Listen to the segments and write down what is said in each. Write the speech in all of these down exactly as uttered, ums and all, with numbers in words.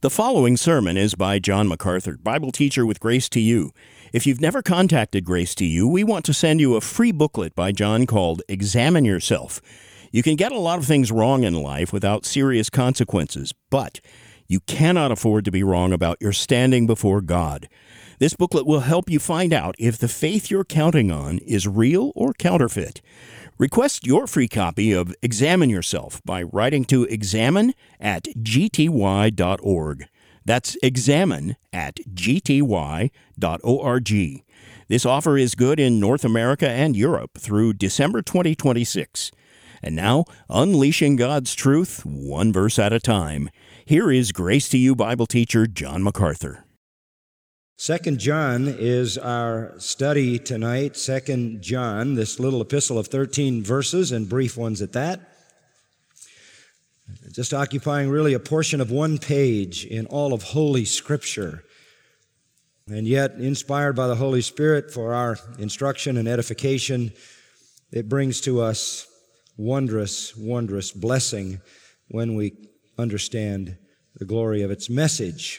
The following sermon is by John MacArthur, Bible teacher with Grace to You. If you've never contacted Grace to You, we want to send you a free booklet by John called Examine Yourself. You can get a lot of things wrong in life without serious consequences, but you cannot afford to be wrong about your standing before God. This booklet will help you find out if the faith you're counting on is real or counterfeit. Request your free copy of Examine Yourself by writing to examine at g t y dot org. That's examine at g t y dot org. This offer is good in North America and Europe through December twenty twenty-six. And now, unleashing God's truth, one verse at a time. Here is Grace to You Bible teacher John MacArthur. Second John is our study tonight. Second John, this little epistle of thirteen verses and brief ones at that. Just occupying really a portion of one page in all of Holy Scripture. And yet, inspired by the Holy Spirit for our instruction and edification, it brings to us wondrous, wondrous blessing when we understand the glory of its message.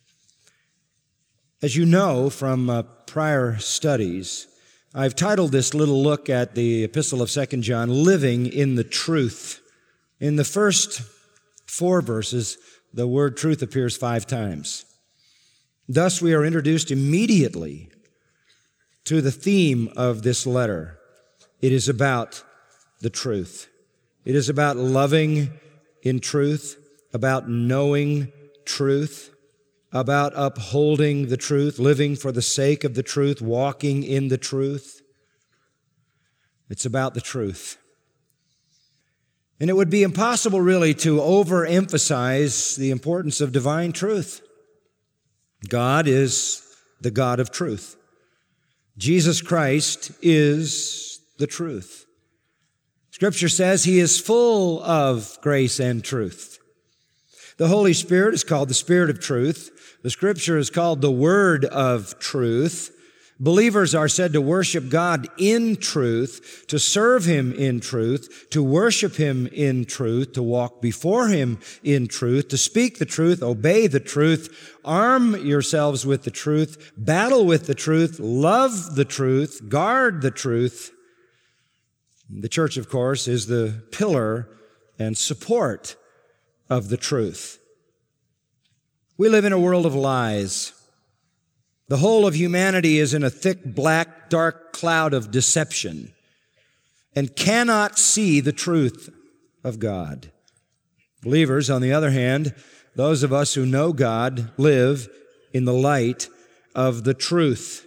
As you know from uh, prior studies, I've titled this little look at the epistle of Second John, Living in the Truth. In the first four verses, the word truth appears five times. Thus, we are introduced immediately to the theme of this letter. It is about the truth. It is about loving in truth, about knowing truth, about upholding the truth, living for the sake of the truth, walking in the truth. It's about the truth. And it would be impossible really to overemphasize the importance of divine truth. God is the God of truth. Jesus Christ is the truth. Scripture says He is full of grace and truth. The Holy Spirit is called the Spirit of truth. The Scripture is called the Word of truth. Believers are said to worship God in truth, to serve Him in truth, to worship Him in truth, to walk before Him in truth, to speak the truth, obey the truth, arm yourselves with the truth, battle with the truth, love the truth, guard the truth. The church, of course, is the pillar and support of the truth. We live in a world of lies. The whole of humanity is in a thick, black, dark cloud of deception and cannot see the truth of God. Believers, on the other hand, those of us who know God, live in the light of the truth.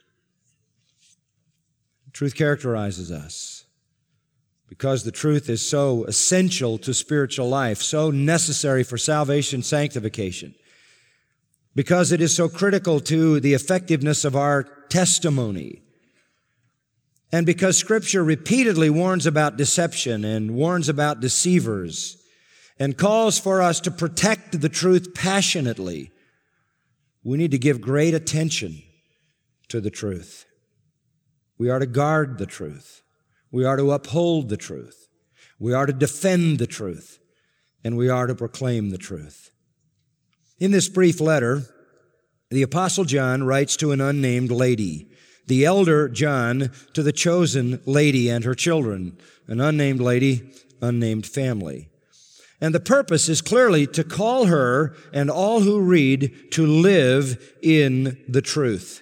Truth characterizes us because the truth is so essential to spiritual life, so necessary for salvation, sanctification. Because it is so critical to the effectiveness of our testimony. And because Scripture repeatedly warns about deception and warns about deceivers and calls for us to protect the truth passionately, we need to give great attention to the truth. We are to guard the truth. We are to uphold the truth. We are to defend the truth. And we are to proclaim the truth. In this brief letter, the Apostle John writes to an unnamed lady, the elder John to the chosen lady and her children, an unnamed lady, unnamed family. And the purpose is clearly to call her and all who read to live in the truth.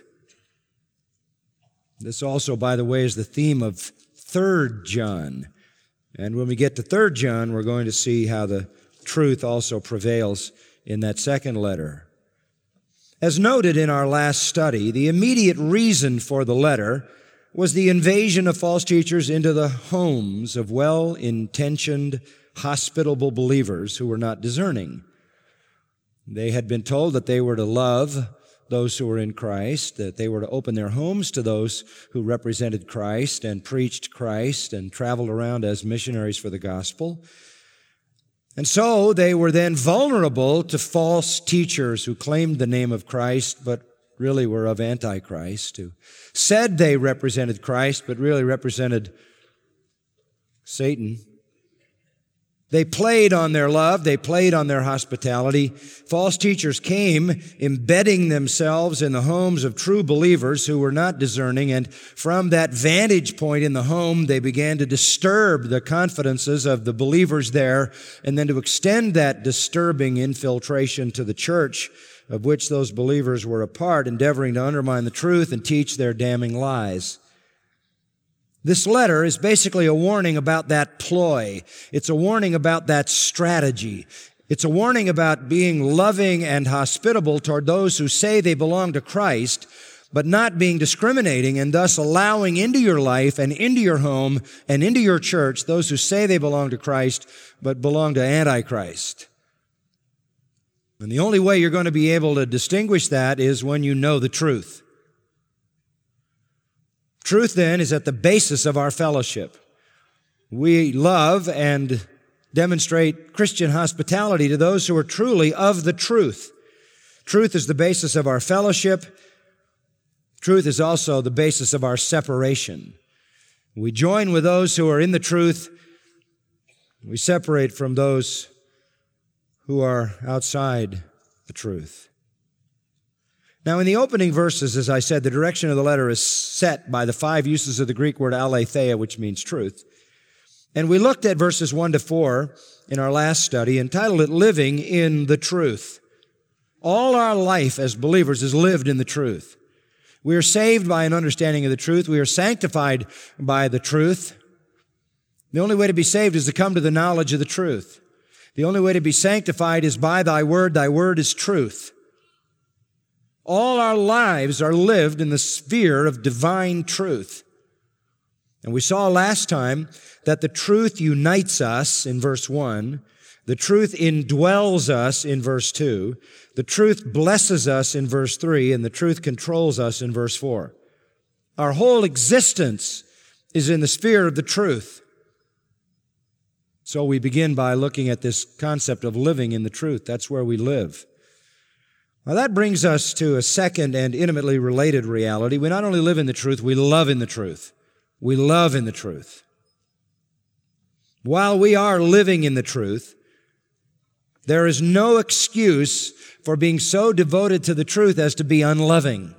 This also, by the way, is the theme of Third John. And when we get to Third John, we're going to see how the truth also prevails in that second letter. As noted in our last study, the immediate reason for the letter was the invasion of false teachers into the homes of well-intentioned, hospitable believers who were not discerning. They had been told that they were to love those who were in Christ, that they were to open their homes to those who represented Christ and preached Christ and traveled around as missionaries for the gospel. And so they were then vulnerable to false teachers who claimed the name of Christ, but really were of Antichrist, who said they represented Christ, but really represented Satan. They played on their love. They played on their hospitality. False teachers came, embedding themselves in the homes of true believers who were not discerning, and from that vantage point in the home, they began to disturb the confidences of the believers there, and then to extend that disturbing infiltration to the church of which those believers were a part, endeavoring to undermine the truth and teach their damning lies. This letter is basically a warning about that ploy. It's a warning about that strategy. It's a warning about being loving and hospitable toward those who say they belong to Christ, but not being discriminating and thus allowing into your life and into your home and into your church those who say they belong to Christ, but belong to Antichrist. And the only way you're going to be able to distinguish that is when you know the truth. Truth, then, is at the basis of our fellowship. We love and demonstrate Christian hospitality to those who are truly of the truth. Truth is the basis of our fellowship. Truth is also the basis of our separation. We join with those who are in the truth. We separate from those who are outside the truth. Now, in the opening verses, as I said, the direction of the letter is set by the five uses of the Greek word aletheia, which means truth. And we looked at verses one to four in our last study, entitled it Living in the Truth. All our life as believers is lived in the truth. We are saved by an understanding of the truth. We are sanctified by the truth. The only way to be saved is to come to the knowledge of the truth. The only way to be sanctified is by thy word. Thy word is truth. All our lives are lived in the sphere of divine truth. And we saw last time that the truth unites us in verse one. The truth indwells us in verse two. The truth blesses us in verse three. And the truth controls us in verse four. Our whole existence is in the sphere of the truth. So we begin by looking at this concept of living in the truth. That's where we live. Now that brings us to a second and intimately related reality. We not only live in the truth, we love in the truth. We love in the truth. While we are living in the truth, there is no excuse for being so devoted to the truth as to be unloving.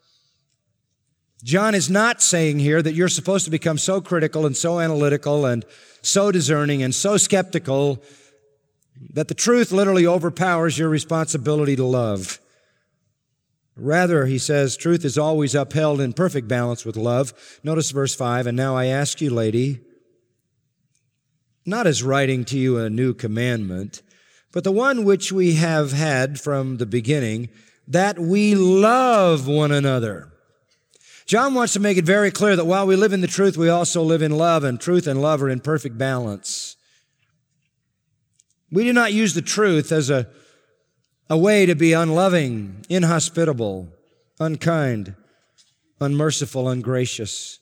John is not saying here that you're supposed to become so critical and so analytical and so discerning and so skeptical that the truth literally overpowers your responsibility to love. Rather, he says, truth is always upheld in perfect balance with love. Notice verse five, and now I ask you, lady, not as writing to you a new commandment, but the one which we have had from the beginning, that we love one another. John wants to make it very clear that while we live in the truth, we also live in love, and truth and love are in perfect balance. We do not use the truth as a A way to be unloving, inhospitable, unkind, unmerciful, ungracious.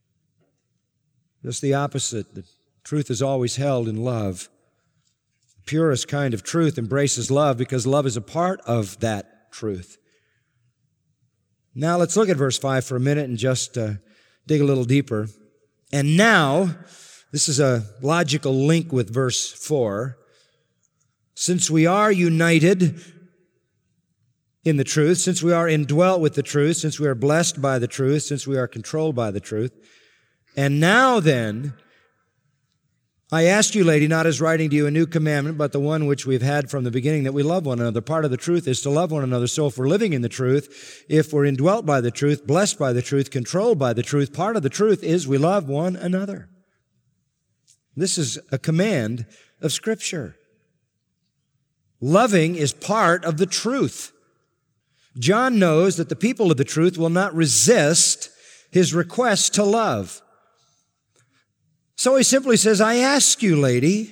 Just the opposite. The truth is always held in love. The purest kind of truth embraces love because love is a part of that truth. Now let's look at verse five for a minute and just uh, dig a little deeper. And now, this is a logical link with verse four. Since we are united in the truth, since we are indwelt with the truth, since we are blessed by the truth, since we are controlled by the truth. And now then, I ask you, lady, not as writing to you a new commandment, but the one which we've had from the beginning, that we love one another. Part of the truth is to love one another. So if we're living in the truth, if we're indwelt by the truth, blessed by the truth, controlled by the truth, part of the truth is we love one another. This is a command of Scripture. Loving is part of the truth. John knows that the people of the truth will not resist his request to love. So he simply says, I ask you, lady.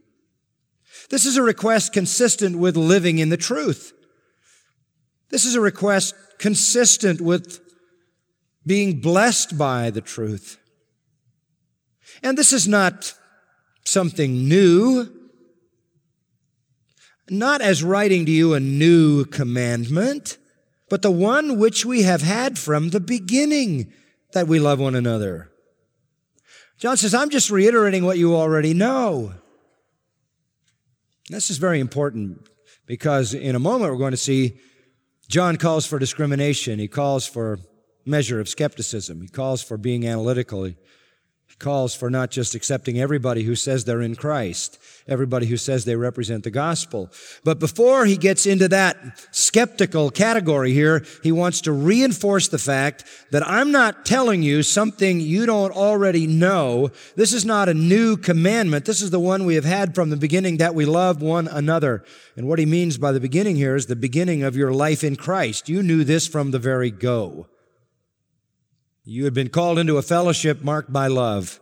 This is a request consistent with living in the truth. This is a request consistent with being blessed by the truth. And this is not something new. Not as writing to you a new commandment, but the one which we have had from the beginning, that we love one another. John says, I'm just reiterating what you already know. This is very important because in a moment we're going to see John calls for discrimination. He calls for measure of skepticism. He calls for being analytical. He calls for not just accepting everybody who says they're in Christ, everybody who says they represent the gospel. But before he gets into that skeptical category here, he wants to reinforce the fact that I'm not telling you something you don't already know. This is not a new commandment. This is the one we have had from the beginning, that we love one another. And what he means by the beginning here is the beginning of your life in Christ. You knew this from the very go. You had been called into a fellowship marked by love.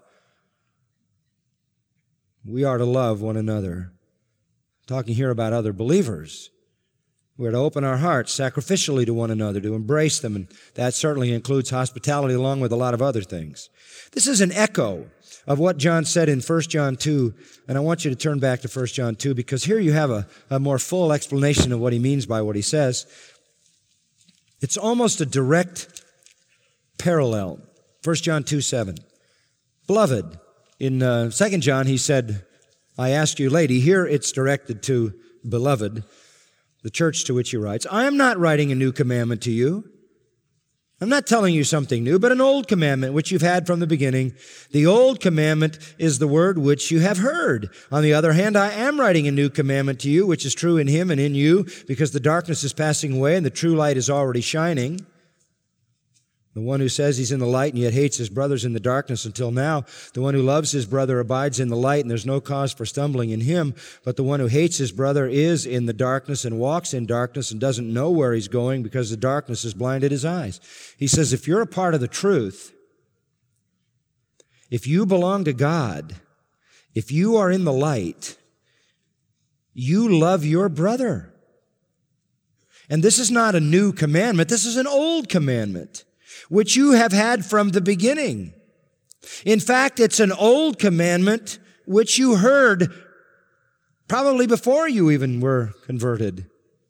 We are to love one another. Talking here about other believers. We're to open our hearts sacrificially to one another, to embrace them, and that certainly includes hospitality along with a lot of other things. This is an echo of what John said in First John two, and I want you to turn back to First John two, because here you have a, a more full explanation of what he means by what he says. It's almost a direct parallel. First John two seven. Beloved, in uh, Second John he said, I ask you, lady, here it's directed to beloved, the church to which he writes, I am not writing a new commandment to you. I'm not telling you something new, but an old commandment which you've had from the beginning. The old commandment is the word which you have heard. On the other hand, I am writing a new commandment to you, which is true in him and in you, because the darkness is passing away and the true light is already shining. The one who says he's in the light and yet hates his brother's in the darkness until now. The one who loves his brother abides in the light, and there's no cause for stumbling in him. But the one who hates his brother is in the darkness and walks in darkness and doesn't know where he's going because the darkness has blinded his eyes. He says, if you're a part of the truth, if you belong to God, if you are in the light, you love your brother. And this is not a new commandment. This is an old commandment, which you have had from the beginning. In fact, it's an old commandment which you heard probably before you even were converted.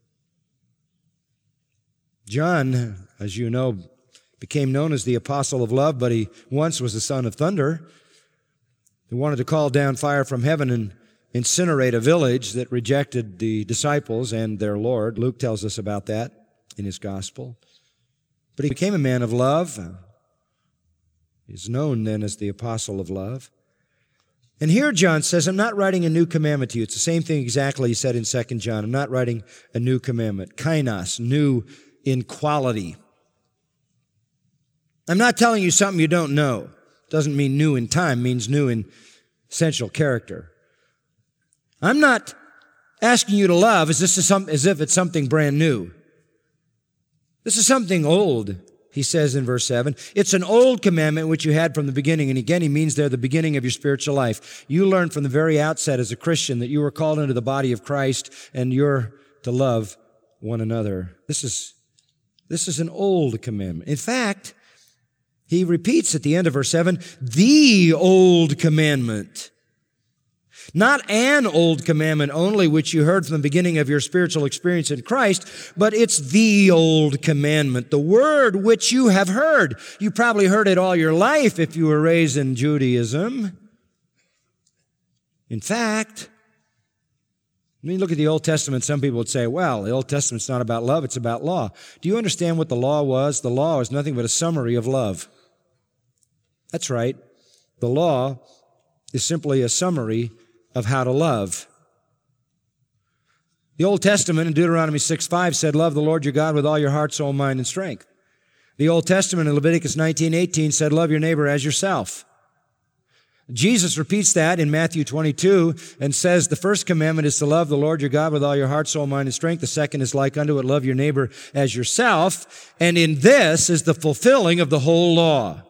John, as you know, became known as the apostle of love, but he once was the son of thunder. He wanted to call down fire from heaven and incinerate a village that rejected the disciples and their Lord. Luke tells us about that in his gospel. But he became a man of love. He's known then as the apostle of love. And here John says, I'm not writing a new commandment to you. It's the same thing exactly he said in Second John. I'm not writing a new commandment. Kainos, new in quality. I'm not telling you something you don't know. Doesn't mean new in time, means new in essential character. I'm not asking you to love as, this is some, as if it's something brand new. This is something old, he says in verse seven. It's an old commandment which you had from the beginning. And again, he means there the beginning of your spiritual life. You learned from the very outset as a Christian that you were called into the body of Christ and you're to love one another. This is, this is an old commandment. In fact, he repeats at the end of verse seven, the old commandment. Not an old commandment only, which you heard from the beginning of your spiritual experience in Christ, but it's the old commandment, the word which you have heard. You probably heard it all your life if you were raised in Judaism. In fact, when you look at the Old Testament, some people would say, well, the Old Testament's not about love, it's about law. Do you understand what the law was? The law is nothing but a summary of love. That's right. The law is simply a summary of how to love. The Old Testament in Deuteronomy six five said, love the Lord your God with all your heart, soul, mind, and strength. The Old Testament in Leviticus nineteen eighteen said, love your neighbor as yourself. Jesus repeats that in Matthew twenty-two and says the first commandment is to love the Lord your God with all your heart, soul, mind, and strength. The second is like unto it, love your neighbor as yourself. And in this is the fulfilling of the whole law.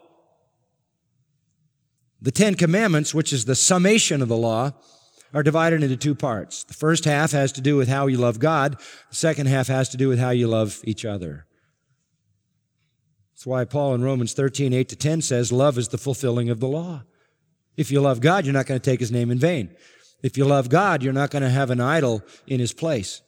The Ten Commandments, which is the summation of the law, are divided into two parts. The first half has to do with how you love God. The second half has to do with how you love each other. That's why Paul in Romans thirteen, eight to ten says, love is the fulfilling of the law. If you love God, you're not going to take his name in vain. If you love God, you're not going to have an idol in his place.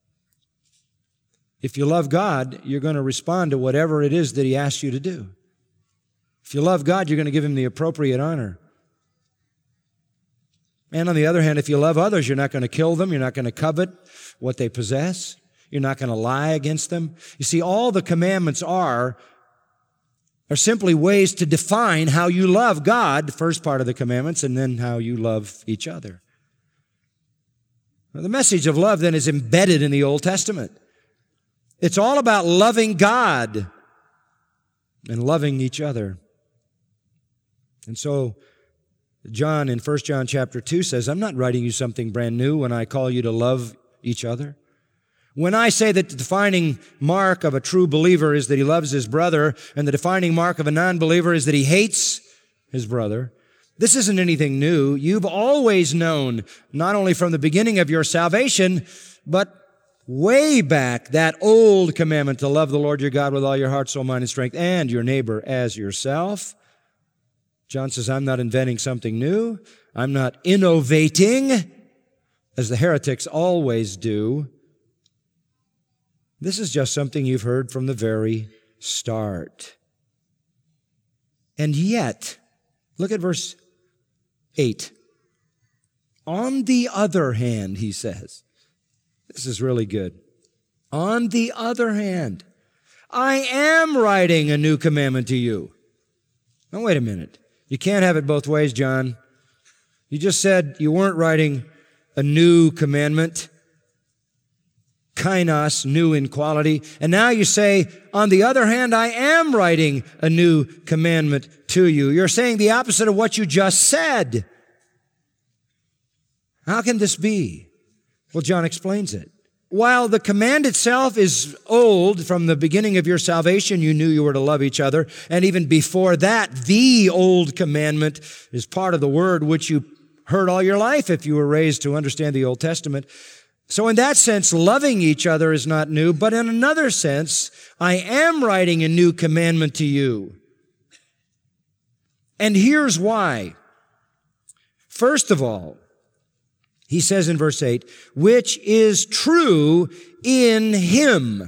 If you love God, you're going to respond to whatever it is that he asks you to do. If you love God, you're going to give him the appropriate honor. And on the other hand, if you love others, you're not going to kill them. You're not going to covet what they possess. You're not going to lie against them. You see, all the commandments are, are simply ways to define how you love God, the first part of the commandments, and then how you love each other. Now, the message of love then is embedded in the Old Testament. It's all about loving God and loving each other. And so, John in First John chapter two says, I'm not writing you something brand new when I call you to love each other. When I say that the defining mark of a true believer is that he loves his brother, and the defining mark of a non-believer is that he hates his brother, this isn't anything new. You've always known, not only from the beginning of your salvation, but way back, that old commandment to love the Lord your God with all your heart, soul, mind, and strength, and your neighbor as yourself. John says, I'm not inventing something new. I'm not innovating, as the heretics always do. This is just something you've heard from the very start. And yet, look at verse eight. On the other hand, he says, this is really good. On the other hand, I am writing a new commandment to you. Now, wait a minute. You can't have it both ways, John. You just said you weren't writing a new commandment, kainos, new in quality. And now you say, on the other hand, I am writing a new commandment to you. You're saying the opposite of what you just said. How can this be? Well, John explains it. While the command itself is old, from the beginning of your salvation, you knew you were to love each other. And even before that, the old commandment is part of the word which you heard all your life if you were raised to understand the Old Testament. So in that sense, loving each other is not new. But in another sense, I am writing a new commandment to you. And here's why. First of all, he says in verse eight, which is true in him.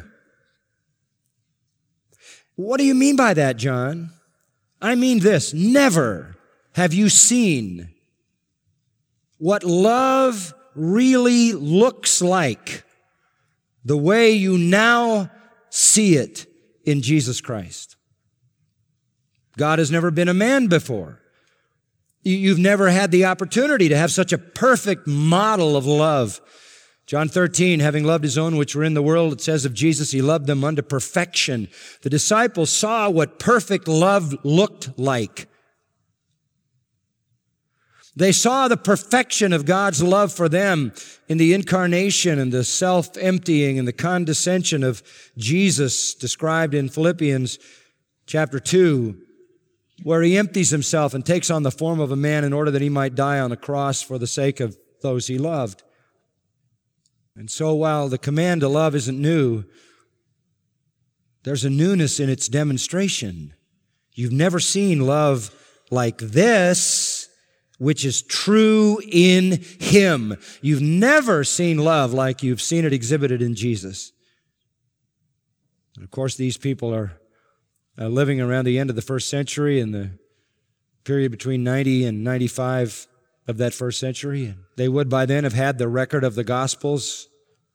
What do you mean by that, John? I mean this. Never have you seen what love really looks like the way you now see it in Jesus Christ. God has never been a man before. You've never had the opportunity to have such a perfect model of love. John thirteen, having loved his own which were in the world, it says of Jesus, he loved them unto perfection. The disciples saw what perfect love looked like. They saw the perfection of God's love for them in the incarnation and the self-emptying and the condescension of Jesus described in Philippians chapter two, where he empties himself and takes on the form of a man in order that he might die on a cross for the sake of those he loved. And so while the command to love isn't new, there's a newness in its demonstration. You've never seen love like this, which is true in him. You've never seen love like you've seen it exhibited in Jesus. And of course, these people are Uh, living around the end of the first century in the period between ninety and ninety-five of that first century. And they would by then have had the record of the Gospels,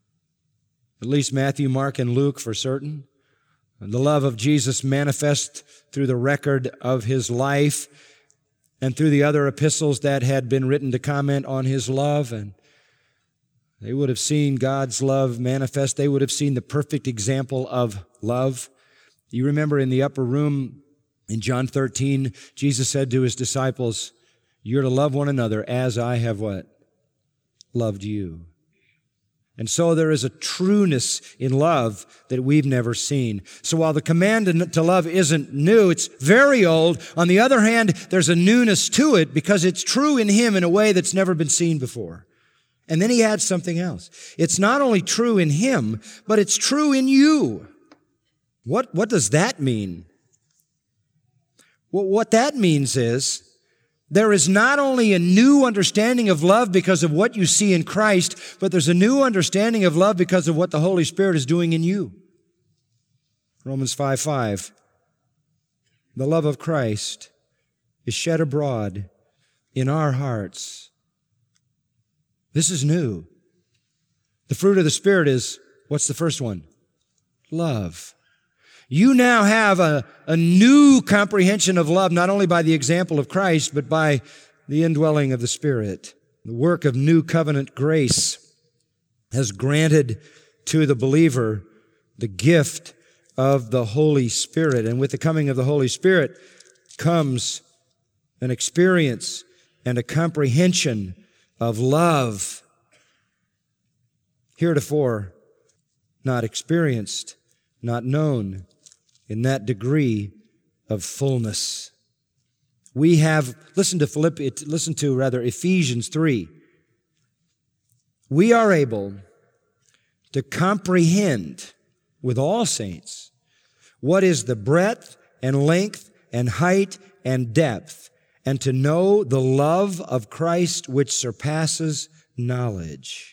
at least Matthew, Mark, and Luke for certain. And the love of Jesus manifest through the record of his life and through the other epistles that had been written to comment on his love. And they would have seen God's love manifest. They would have seen the perfect example of love. You remember in the upper room in John thirteen, Jesus said to his disciples, you're to love one another as I have what? Loved you. And so there is a trueness in love that we've never seen. So while the command to love isn't new, it's very old. On the other hand, there's a newness to it because it's true in him in a way that's never been seen before. And then he adds something else. It's not only true in him, but it's true in you. What, what does that mean? Well, what that means is there is not only a new understanding of love because of what you see in Christ, but there's a new understanding of love because of what the Holy Spirit is doing in you. Romans five five. The love of Christ is shed abroad in our hearts This is new. The fruit of the Spirit is, what's the first one? Love. You now have a, a new comprehension of love, not only by the example of Christ, but by the indwelling of the Spirit. The work of new covenant grace has granted to the believer the gift of the Holy Spirit. And with the coming of the Holy Spirit comes an experience and a comprehension of love, heretofore not experienced, not known in that degree of fullness. We have, listen to Philippians, listen to rather Ephesians three. We are able to comprehend with all saints what is the breadth and length and height and depth, and to know the love of Christ which surpasses knowledge.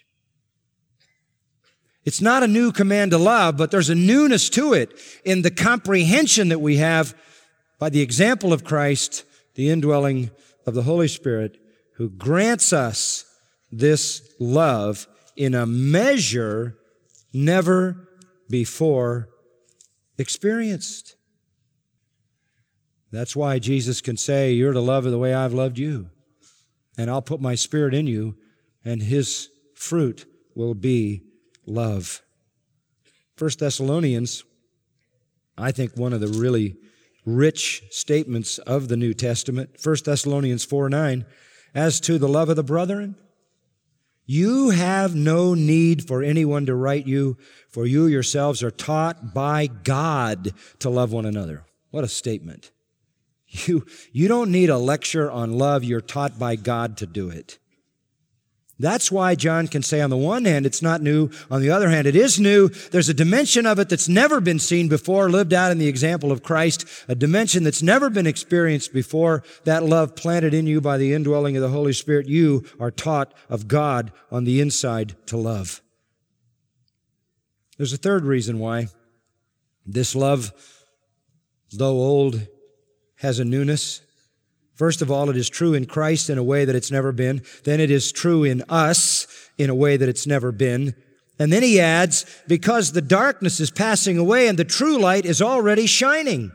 It's not a new command to love, but there's a newness to it in the comprehension that we have by the example of Christ, the indwelling of the Holy Spirit, who grants us this love in a measure never before experienced. That's why Jesus can say, you're to love the way I've loved you, and I'll put my Spirit in you, and His fruit will be love. First Thessalonians, I think one of the really rich statements of the New Testament, First Thessalonians four nine, as to the love of the brethren, you have no need for anyone to write you, for you yourselves are taught by God to love one another. What a statement. You, you don't need a lecture on love. You're taught by God to do it. That's why John can say on the one hand it's not new, on the other hand it is new. There's a dimension of it that's never been seen before, lived out in the example of Christ, a dimension that's never been experienced before, that love planted in you by the indwelling of the Holy Spirit. You are taught of God on the inside to love. There's a third reason why this love, though old, has a newness. First of all, it is true in Christ in a way that it's never been. Then it is true in us in a way that it's never been. And then he adds, because the darkness is passing away and the true light is already shining.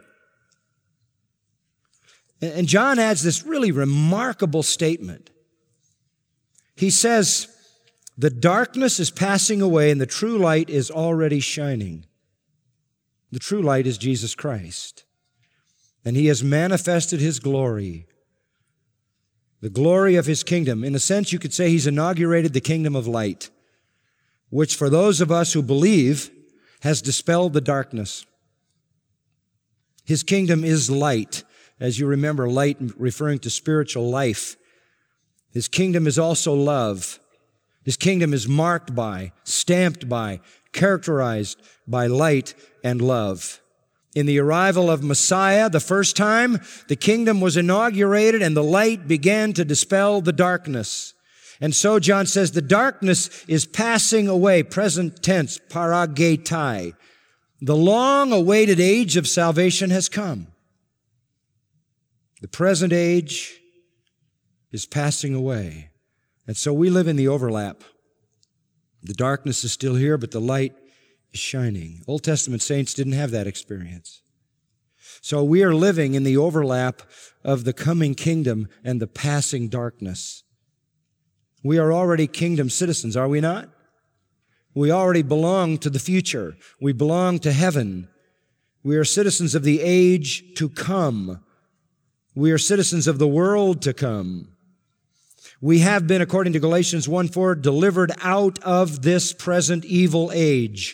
And John adds this really remarkable statement. He says, the darkness is passing away and the true light is already shining. The true light is Jesus Christ. And He has manifested His glory, the glory of His kingdom. In a sense, you could say He's inaugurated the kingdom of light, which for those of us who believe has dispelled the darkness. His kingdom is light. As you remember, light referring to spiritual life. His kingdom is also love. His kingdom is marked by, stamped by, characterized by light and love. In the arrival of Messiah, the first time, the kingdom was inaugurated and the light began to dispel the darkness. And so John says the darkness is passing away, present tense, paragetai. The long-awaited age of salvation has come. The present age is passing away. And so we live in the overlap. The darkness is still here, but the light is shining. Old Testament saints didn't have that experience. So we are living in the overlap of the coming kingdom and the passing darkness. We are already kingdom citizens, are we not? We already belong to the future. We belong to heaven. We are citizens of the age to come. We are citizens of the world to come. We have been, according to Galatians one four, delivered out of this present evil age.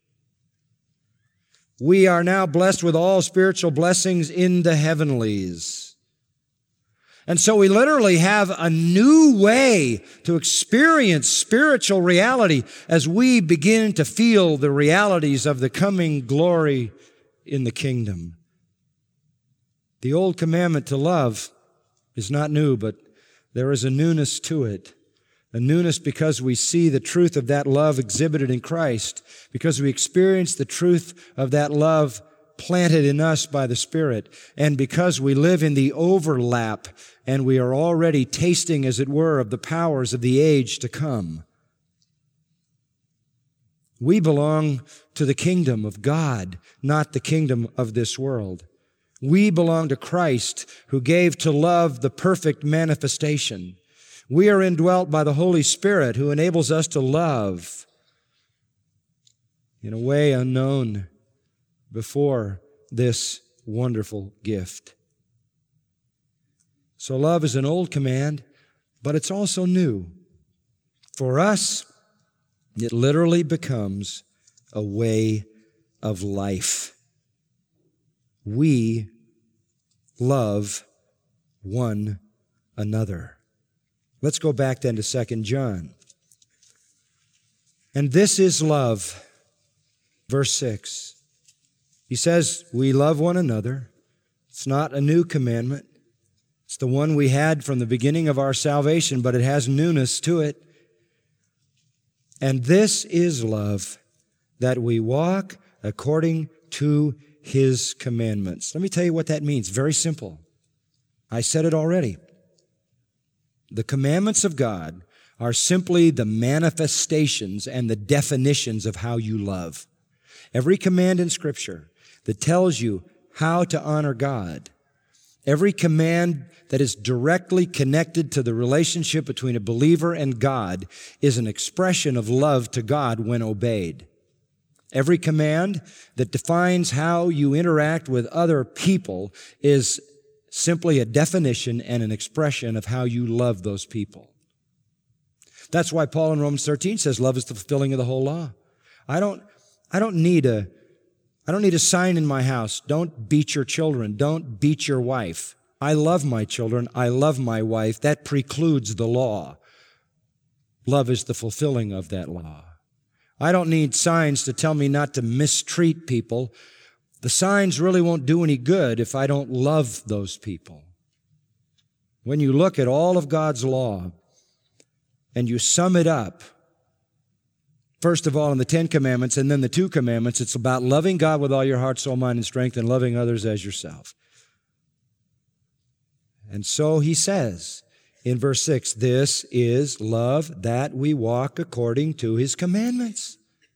We are now blessed with all spiritual blessings in the heavenlies. And so we literally have a new way to experience spiritual reality as we begin to feel the realities of the coming glory in the kingdom. The old commandment to love is not new, but there is a newness to it. A newness because we see the truth of that love exhibited in Christ, because we experience the truth of that love planted in us by the Spirit, and because we live in the overlap, and we are already tasting, as it were, of the powers of the age to come. We belong to the kingdom of God, not the kingdom of this world. We belong to Christ, who gave to love the perfect manifestation. We are indwelt by the Holy Spirit, who enables us to love in a way unknown before this wonderful gift. So love is an old command, but it's also new. For us, it literally becomes a way of life. We love one another. Let's go back then to Second John. And this is love. Verse six. He says, we love one another. It's not a new commandment. It's the one we had from the beginning of our salvation, but it has newness to it. And this is love, that we walk according to His commandments. Let me tell you what that means. Very simple. I said it already. The commandments of God are simply the manifestations and the definitions of how you love. Every command in Scripture that tells you how to honor God, every command that is directly connected to the relationship between a believer and God is an expression of love to God when obeyed. Every command that defines how you interact with other people is simply a definition and an expression of how you love those people. That's why Paul in Romans thirteen says love is the fulfilling of the whole law. I don't, I don't need a, I don't need a sign in my house. Don't beat your children. Don't beat your wife. I love my children. I love my wife. That precludes the law. Love is the fulfilling of that law. I don't need signs to tell me not to mistreat people. The signs really won't do any good if I don't love those people. When you look at all of God's law and you sum it up, first of all in the Ten Commandments and then the two commandments, it's about loving God with all your heart, soul, mind, and strength, and loving others as yourself. And so he says in verse six, this is love, that we walk according to His commandments.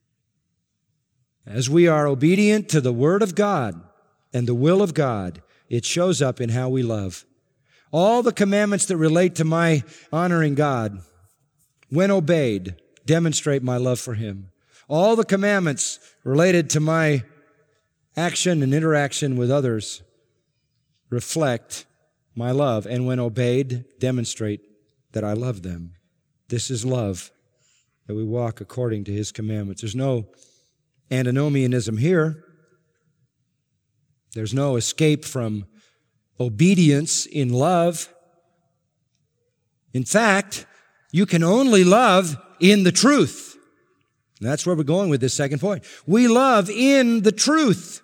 As we are obedient to the Word of God and the will of God, it shows up in how we love. All the commandments that relate to my honoring God, when obeyed, demonstrate my love for Him. All the commandments related to my action and interaction with others reflect my love, and when obeyed, demonstrate that I love them. This is love, that we walk according to His commandments. There's no antinomianism here. There's no escape from obedience in love. In fact, you can only love in the truth. And that's where we're going with this second point. We love in the truth.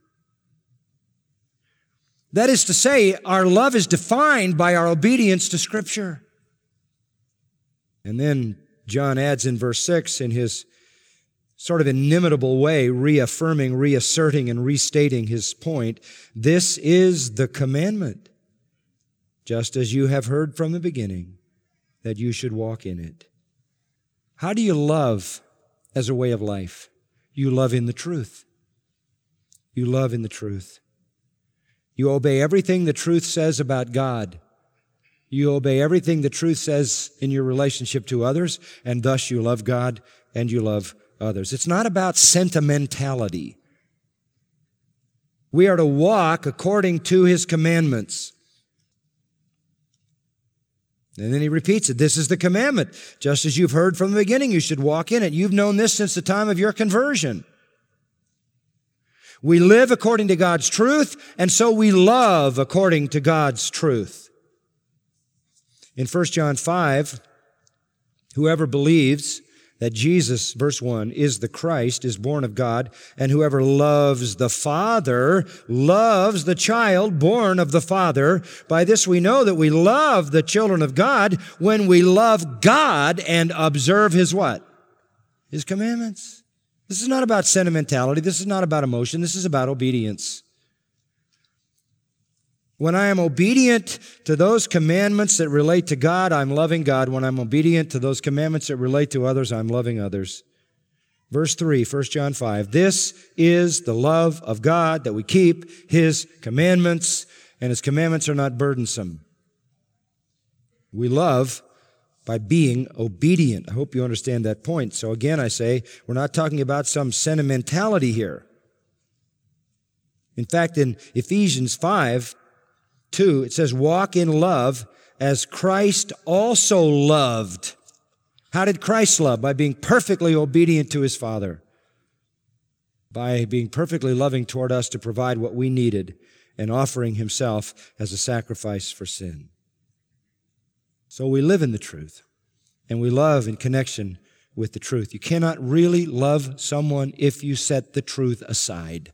That is to say, our love is defined by our obedience to Scripture. And then John adds in verse six, in his sort of inimitable way, reaffirming, reasserting, and restating his point, this is the commandment, just as you have heard from the beginning, that you should walk in it. How do you love as a way of life? You love in the truth. You love in the truth. You obey everything the truth says about God. You obey everything the truth says in your relationship to others, and thus you love God and you love others. It's not about sentimentality. We are to walk according to His commandments. And then he repeats it. This is the commandment. Just as you've heard from the beginning, you should walk in it. You've known this since the time of your conversion. We live according to God's truth, and so we love according to God's truth. In First John five, whoever believes that Jesus, verse one, is the Christ, is born of God, and whoever loves the Father loves the child born of the Father. By this we know that we love the children of God when we love God and observe His what? His commandments. This is not about sentimentality. This is not about emotion. This is about obedience. When I am obedient to those commandments that relate to God, I'm loving God. When I'm obedient to those commandments that relate to others, I'm loving others. Verse three, First John five, this is the love of God, that we keep His commandments, and His commandments are not burdensome. We love by being obedient. I hope you understand that point. So again, I say, we're not talking about some sentimentality here. In fact, in Ephesians five, two, it says, walk in love as Christ also loved. How did Christ love? By being perfectly obedient to His Father. By being perfectly loving toward us to provide what we needed and offering Himself as a sacrifice for sin. So we live in the truth, and we love in connection with the truth. You cannot really love someone if you set the truth aside.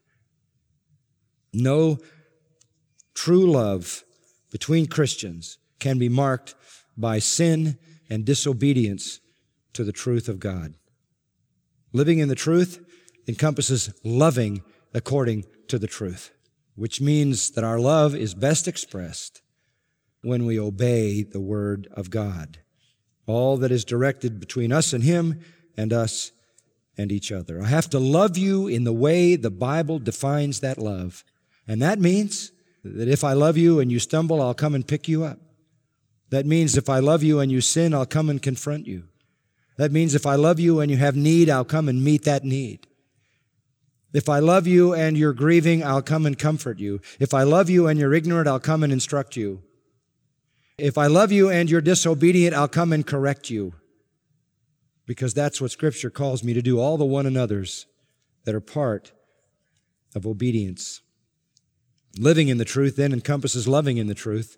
No true love between Christians can be marked by sin and disobedience to the truth of God. Living in the truth encompasses loving according to the truth, which means that our love is best expressed when we obey the Word of God. All that is directed between us and Him and us and each other. I have to love you in the way the Bible defines that love. And that means that if I love you and you stumble, I'll come and pick you up. That means if I love you and you sin, I'll come and confront you. That means if I love you and you have need, I'll come and meet that need. If I love you and you're grieving, I'll come and comfort you. If I love you and you're ignorant, I'll come and instruct you. If I love you and you're disobedient, I'll come and correct you. Because that's what Scripture calls me to do, all the one another's that are part of obedience. Living in the truth then encompasses loving in the truth.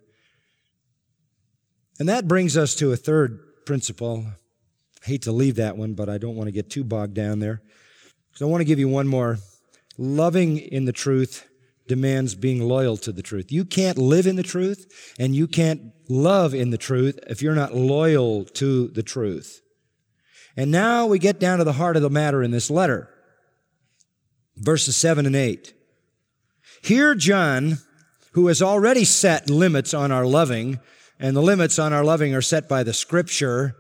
And that brings us to a third principle. I hate to leave that one, but I don't want to get too bogged down there. So I want to give you one more. Loving in the truth demands being loyal to the truth. You can't live in the truth, and you can't love in the truth if you're not loyal to the truth. And now we get down to the heart of the matter in this letter. Verses seven and eight. Here John, who has already set limits on our loving, and the limits on our loving are set by the Scripture.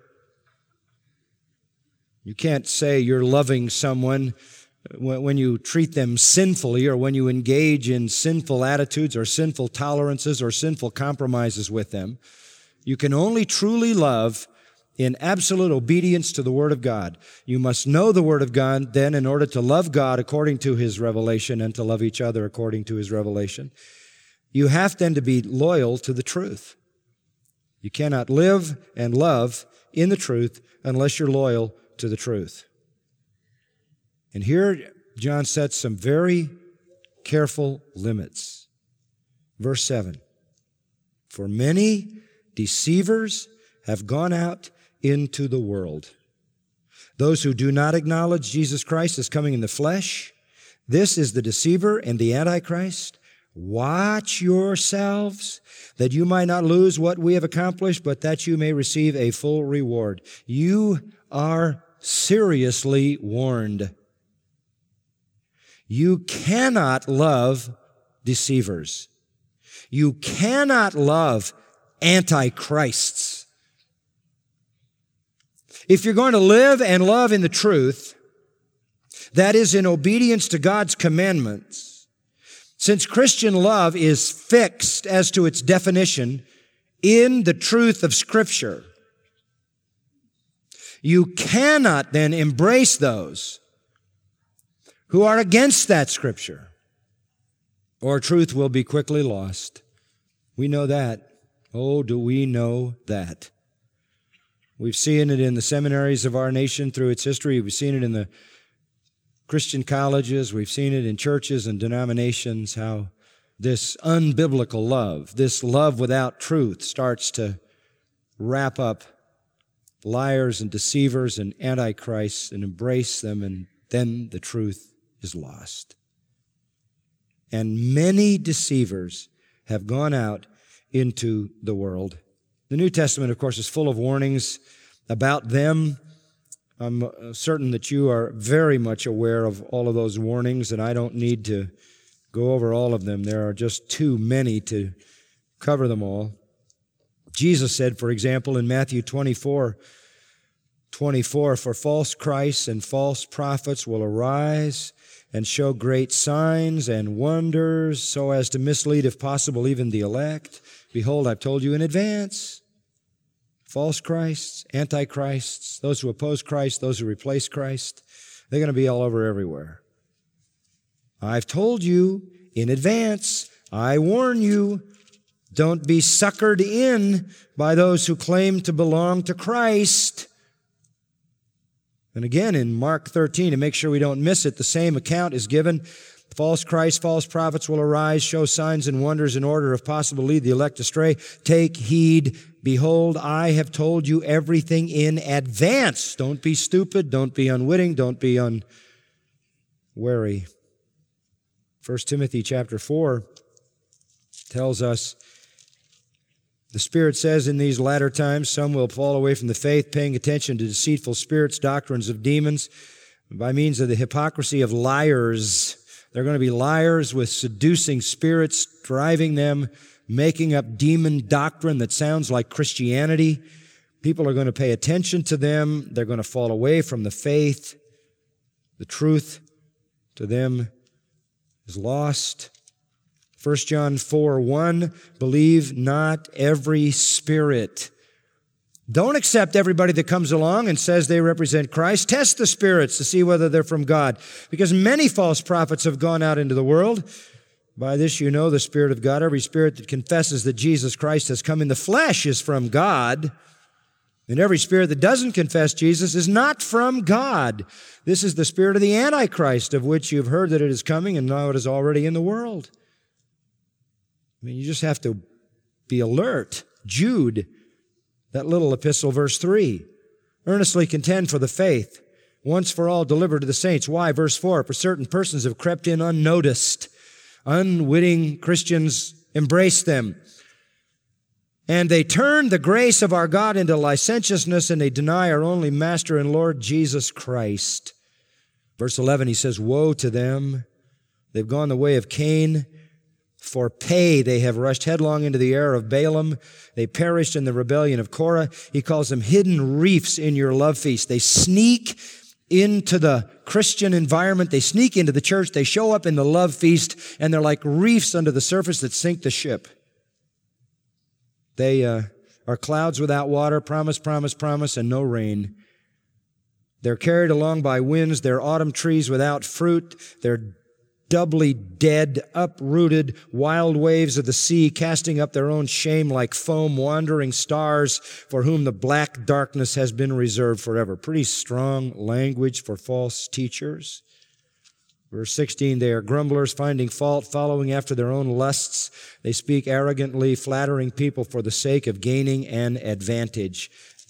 You can't say you're loving someone when you treat them sinfully or when you engage in sinful attitudes or sinful tolerances or sinful compromises with them. You can only truly love in absolute obedience to the Word of God. You must know the Word of God then in order to love God according to His revelation and to love each other according to His revelation. You have then to be loyal to the truth. You cannot live and love in the truth unless you're loyal to the truth. And here John sets some very careful limits. Verse seven. For many deceivers have gone out into the world. Those who do not acknowledge Jesus Christ as coming in the flesh, this is the deceiver and the Antichrist. Watch yourselves, that you might not lose what we have accomplished, but that you may receive a full reward. You are seriously warned. You cannot love deceivers. You cannot love antichrists. If you're going to live and love in the truth, that is in obedience to God's commandments, since Christian love is fixed as to its definition in the truth of Scripture, you cannot then embrace those who are against that Scripture, or truth will be quickly lost. We know that. Oh, do we know that? We've seen it in the seminaries of our nation through its history. We've seen it in the Christian colleges. We've seen it in churches and denominations, how this unbiblical love, this love without truth, starts to wrap up liars and deceivers and antichrists and embrace them, and then the truth is lost. And many deceivers have gone out into the world. The New Testament, of course, is full of warnings about them. I'm certain that you are very much aware of all of those warnings, and I don't need to go over all of them. There are just too many to cover them all. Jesus said, for example, in Matthew twenty-four, twenty-four, "For false Christs and false prophets will arise and show great signs and wonders, so as to mislead, if possible, even the elect. Behold, I've told you in advance." False Christs, antichrists, those who oppose Christ, those who replace Christ, they're going to be all over everywhere. I've told you in advance. I warn you. Don't be suckered in by those who claim to belong to Christ. And again, in Mark thirteen, to make sure we don't miss it, the same account is given. False Christs, false prophets will arise, show signs and wonders in order, if possible, lead the elect astray. Take heed. Behold, I have told you everything in advance. Don't be stupid. Don't be unwitting. Don't be unwary. First Timothy chapter four tells us, the Spirit says in these latter times, some will fall away from the faith, paying attention to deceitful spirits, doctrines of demons, by means of the hypocrisy of liars. They're going to be liars with seducing spirits, driving them, making up demon doctrine that sounds like Christianity. People are going to pay attention to them. They're going to fall away from the faith. The truth to them is lost. First John four one, believe not every spirit. Don't accept everybody that comes along and says they represent Christ. Test the spirits to see whether they're from God, because many false prophets have gone out into the world. By this you know the Spirit of God. Every spirit that confesses that Jesus Christ has come in the flesh is from God, and every spirit that doesn't confess Jesus is not from God. This is the spirit of the Antichrist, of which you've heard that it is coming, and now it is already in the world. I mean, you just have to be alert. Jude, that little epistle, verse three, earnestly contend for the faith, once for all delivered to the saints. Why? Verse four, for certain persons have crept in unnoticed. Unwitting Christians embrace them. And they turn the grace of our God into licentiousness, and they deny our only Master and Lord Jesus Christ. Verse eleven, he says, woe to them. They've gone the way of Cain. For pay they have rushed headlong into the error of Balaam. They perished in the rebellion of Korah. He calls them hidden reefs in your love feast. They sneak into the Christian environment. They sneak into the church. They show up in the love feast, and they're like reefs under the surface that sink the ship. They uh, are clouds without water, promise, promise, promise, and no rain. They're carried along by winds. They're autumn trees without fruit. They're doubly dead, uprooted, wild waves of the sea, casting up their own shame like foam, wandering stars for whom the black darkness has been reserved forever. Pretty strong language for false teachers. Verse sixteen, they are grumblers, finding fault, following after their own lusts. They speak arrogantly, flattering people for the sake of gaining an advantage.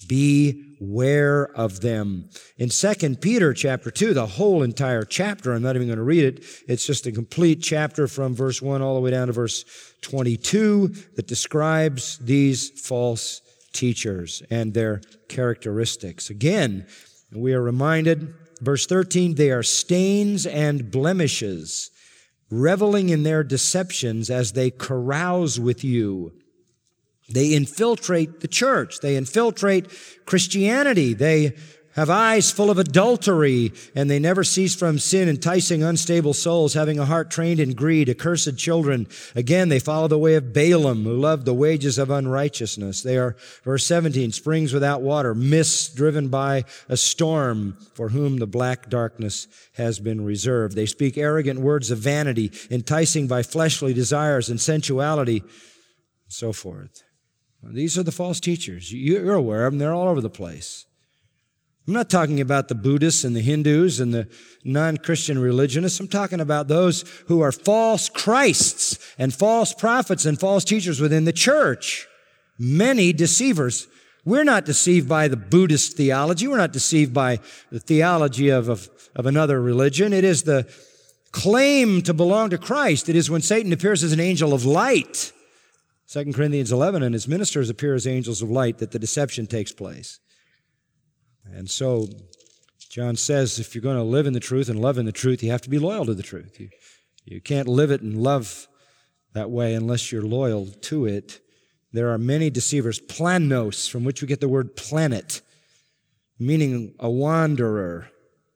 Beware of them. In Second Peter chapter two, the whole entire chapter, I'm not even going to read it. It's just a complete chapter from verse one all the way down to verse twenty-two that describes these false teachers and their characteristics. Again, we are reminded, verse thirteen, they are stains and blemishes, reveling in their deceptions as they carouse with you. They infiltrate the church. They infiltrate Christianity. They have eyes full of adultery, and they never cease from sin, enticing unstable souls, having a heart trained in greed, accursed children. Again, they follow the way of Balaam, who loved the wages of unrighteousness. They are, verse seventeen, springs without water, mists driven by a storm, for whom the black darkness has been reserved. They speak arrogant words of vanity, enticing by fleshly desires and sensuality, and so forth. These are the false teachers. You're aware of them. They're all over the place. I'm not talking about the Buddhists and the Hindus and the non-Christian religionists. I'm talking about those who are false Christs and false prophets and false teachers within the church. Many deceivers. We're not deceived by the Buddhist theology. We're not deceived by the theology of, of, of another religion. It is the claim to belong to Christ. It is when Satan appears as an angel of light, Second Corinthians eleven, and his ministers appear as angels of light, that the deception takes place. And so John says if you're going to live in the truth and love in the truth, you have to be loyal to the truth. You, you can't live it and love that way unless you're loyal to it. There are many deceivers. Planos, from which we get the word planet, meaning a wanderer.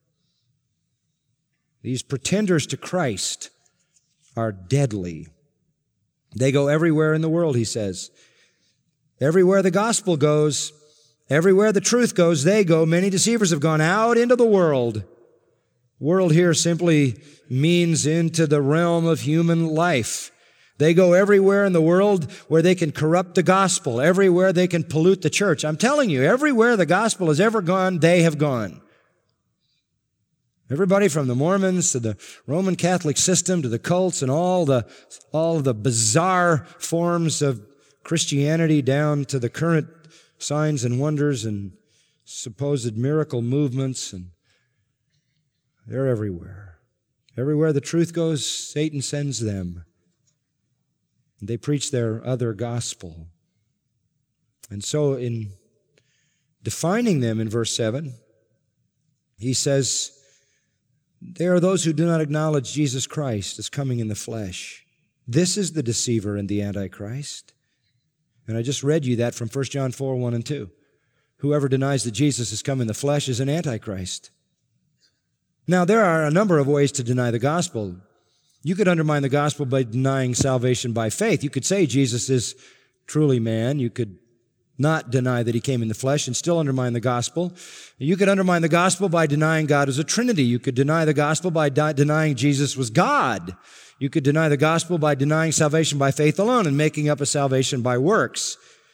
These pretenders to Christ are deadly. They go everywhere in the world, he says. Everywhere the gospel goes, everywhere the truth goes, they go. Many deceivers have gone out into the world. World here simply means into the realm of human life. They go everywhere in the world where they can corrupt the gospel, everywhere they can pollute the church. I'm telling you, everywhere the gospel has ever gone, they have gone. Everybody from the Mormons to the Roman Catholic system to the cults and all the, all the bizarre forms of Christianity down to the current signs and wonders and supposed miracle movements, and they're everywhere. Everywhere the truth goes, Satan sends them. They preach their other gospel. And so in defining them in verse seven, he says, there are those who do not acknowledge Jesus Christ as coming in the flesh. This is the deceiver and the Antichrist. And I just read you that from First John four, one and two. Whoever denies that Jesus has come in the flesh is an Antichrist. Now, there are a number of ways to deny the gospel. You could undermine the gospel by denying salvation by faith. You could say Jesus is truly man. You could not deny that he came in the flesh and still undermine the gospel. You could undermine the gospel by denying God as a Trinity. You could deny the gospel by di- denying Jesus was God. You could deny the gospel by denying salvation by faith alone and making up a salvation by works.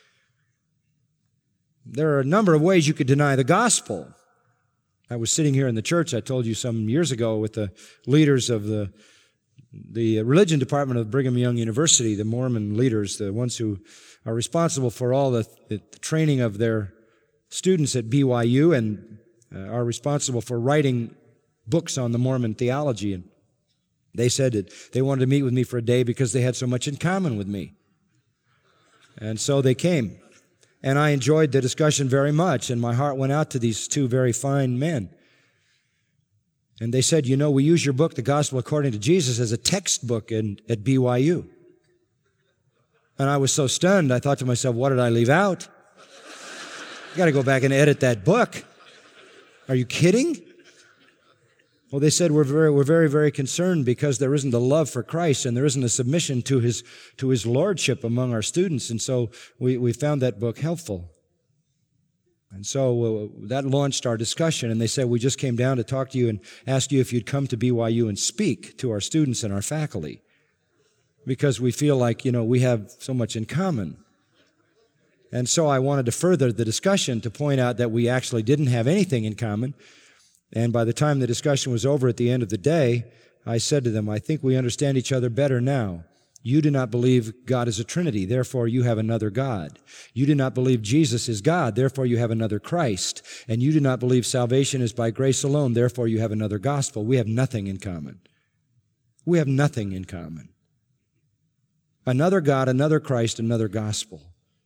There are a number of ways you could deny the gospel. I was sitting here in the church, I told you some years ago, with the leaders of the, the religion department of Brigham Young University, the Mormon leaders, the ones who are responsible for all the, the training of their students at B Y U and uh, are responsible for writing books on the Mormon theology. And they said that they wanted to meet with me for a day because they had so much in common with me. And so they came. And I enjoyed the discussion very much, and my heart went out to these two very fine men. And they said, you know, we use your book, The Gospel According to Jesus, as a textbook in, at B Y U. And I was so stunned, I thought to myself, what did I leave out? I got to go back and edit that book. Are you kidding? Well, they said we're very, we're very, very concerned because there isn't a love for Christ and there isn't a submission to his, to his lordship among our students. And so we, we found that book helpful. And so uh, that launched our discussion. And they said, we just came down to talk to you and ask you if you'd come to B Y U and speak to our students and our faculty, because we feel like, you know, we have so much in common. And so I wanted to further the discussion to point out that we actually didn't have anything in common. And by the time the discussion was over at the end of the day, I said to them, I think we understand each other better now. You do not believe God is a Trinity, therefore you have another God. You do not believe Jesus is God, therefore you have another Christ. And you do not believe salvation is by grace alone, therefore you have another gospel. We have nothing in common. We have nothing in common. Another God, another Christ, another gospel.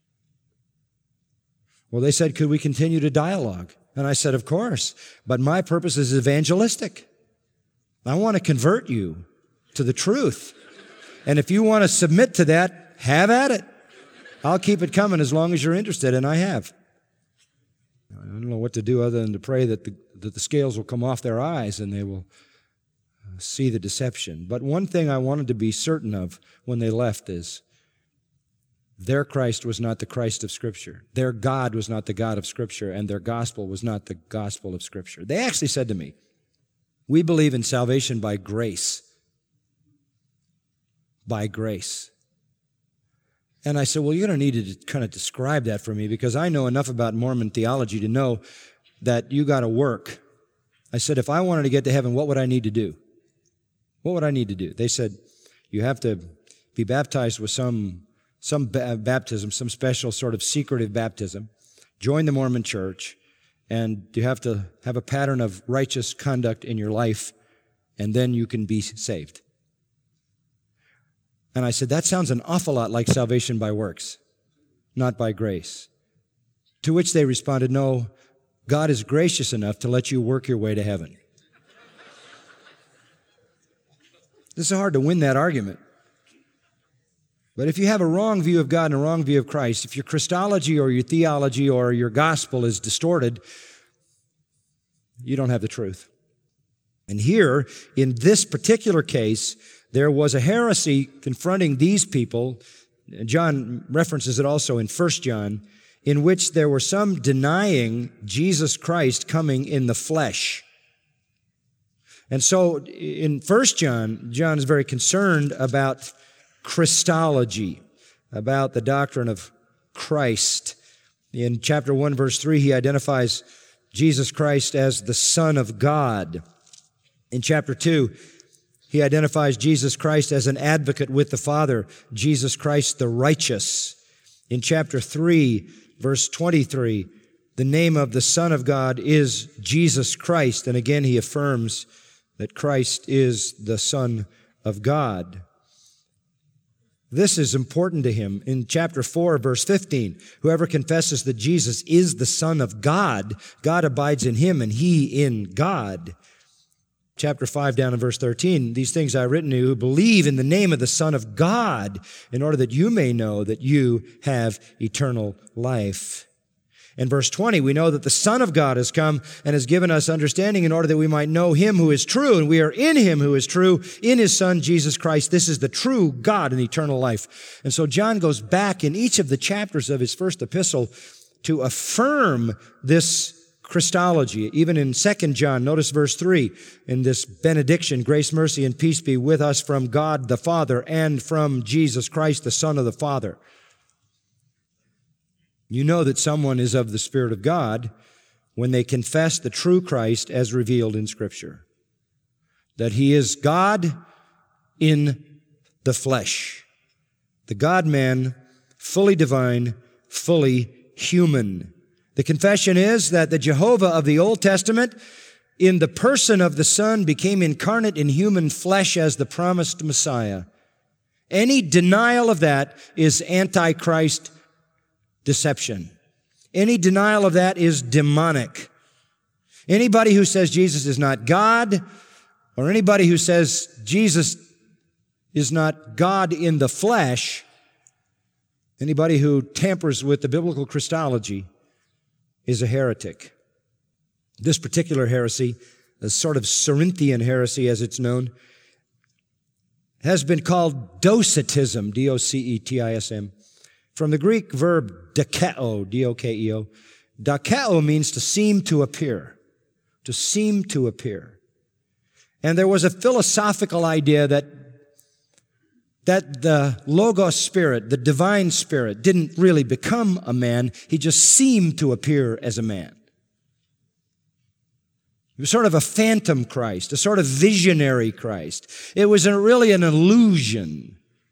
Well, they said, could we continue to dialogue? And I said, of course, but my purpose is evangelistic. I want to convert you to the truth. And if you want to submit to that, have at it. I'll keep it coming as long as you're interested, and I have. I don't know what to do other than to pray that the, that the scales will come off their eyes and they will see the deception. But one thing I wanted to be certain of when they left is their Christ was not the Christ of Scripture. Their God was not the God of Scripture, and their gospel was not the gospel of Scripture. They actually said to me, we believe in salvation by grace. By grace. And I said, well, you're going to need to kind of describe that for me, because I know enough about Mormon theology to know that you got to work. I said, if I wanted to get to heaven, what would I need to do? What would I need to do? They said, you have to be baptized with some some baptism, some special sort of secretive baptism, join the Mormon church, and you have to have a pattern of righteous conduct in your life, and then you can be saved. And I said, that sounds an awful lot like salvation by works, not by grace. To which they responded, no, God is gracious enough to let you work your way to heaven. This is hard to win that argument. But if you have a wrong view of God and a wrong view of Christ, if your Christology or your theology or your gospel is distorted, you don't have the truth. And here, in this particular case, there was a heresy confronting these people. John references it also in First John, in which there were some denying Jesus Christ coming in the flesh. And so in First John, John is very concerned about Christology, about the doctrine of Christ. In chapter one, verse three, he identifies Jesus Christ as the Son of God. In chapter two, he identifies Jesus Christ as an advocate with the Father, Jesus Christ the righteous. In chapter three, verse twenty-three, the name of the Son of God is Jesus Christ. And again, he affirms that Christ is the Son of God. This is important to him. In chapter four, verse fifteen, whoever confesses that Jesus is the Son of God, God abides in him and he in God. Chapter five, down in verse thirteen, these things I have written to you who believe in the name of the Son of God, in order that you may know that you have eternal life. In verse twenty, we know that the Son of God has come and has given us understanding in order that we might know him who is true, and we are in him who is true, in his Son, Jesus Christ. This is the true God and eternal life. And so John goes back in each of the chapters of his first epistle to affirm this Christology. Even in Second John, notice verse three, in this benediction, grace, mercy, and peace be with us from God the Father and from Jesus Christ, the Son of the Father. You know that someone is of the Spirit of God when they confess the true Christ as revealed in Scripture. That he is God in the flesh. The God-man, fully divine, fully human. The confession is that the Jehovah of the Old Testament, in the person of the Son, became incarnate in human flesh as the promised Messiah. Any denial of that is Antichrist deception. Any denial of that is demonic. Anybody who says Jesus is not God, or anybody who says Jesus is not God in the flesh, anybody who tampers with the biblical Christology is a heretic. This particular heresy, a sort of Cerinthian heresy as it's known, has been called Docetism, D O C E T I S M. From the Greek verb dokeo, D O K E O. Dokeo means to seem to appear. To seem to appear. And there was a philosophical idea that, that the Logos Spirit, the divine Spirit, didn't really become a man. He just seemed to appear as a man. It was sort of a phantom Christ, a sort of visionary Christ. It was a, really an illusion.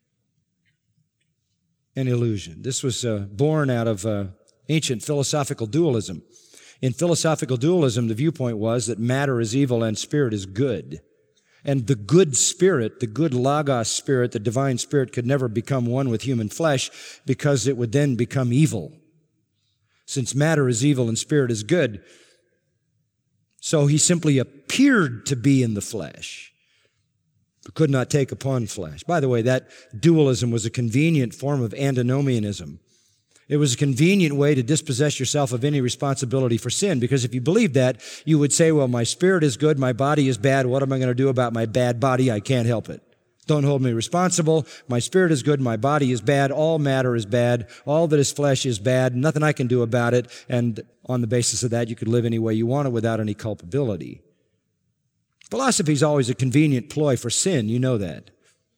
An illusion. This was uh, born out of uh, ancient philosophical dualism. In philosophical dualism, the viewpoint was that matter is evil and spirit is good. And the good spirit, the good Logos Spirit, the divine Spirit, could never become one with human flesh because it would then become evil. Since matter is evil and spirit is good, so he simply appeared to be in the flesh, but could not take upon flesh. By the way, that dualism was a convenient form of antinomianism. It was a convenient way to dispossess yourself of any responsibility for sin, because if you believed that, you would say, well, my spirit is good, my body is bad. What am I going to do about my bad body? I can't help it. Don't hold me responsible. My spirit is good, my body is bad. All matter is bad. All that is flesh is bad. Nothing I can do about it. And on the basis of that, you could live any way you want it without any culpability. Philosophy is always a convenient ploy for sin. You know that.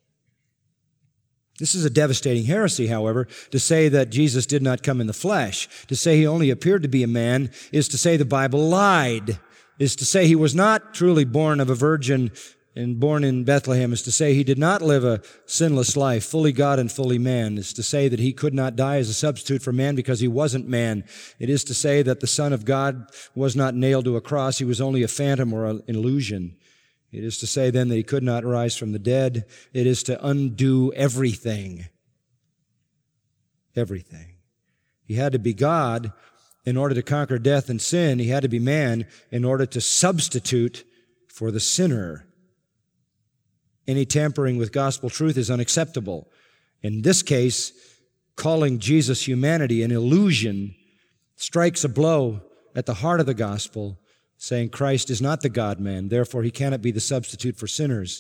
This is a devastating heresy, however. To say that Jesus did not come in the flesh, to say he only appeared to be a man, is to say the Bible lied, is to say he was not truly born of a virgin and born in Bethlehem, is to say he did not live a sinless life, fully God and fully man, is to say that he could not die as a substitute for man because he wasn't man. It is to say that the Son of God was not nailed to a cross. He was only a phantom or an illusion. It is to say then that he could not rise from the dead. It is to undo everything. Everything. He had to be God in order to conquer death and sin, he had to be man in order to substitute for the sinner. Any tampering with gospel truth is unacceptable. In this case, calling Jesus' humanity an illusion strikes a blow at the heart of the gospel, saying Christ is not the God-man, therefore he cannot be the substitute for sinners.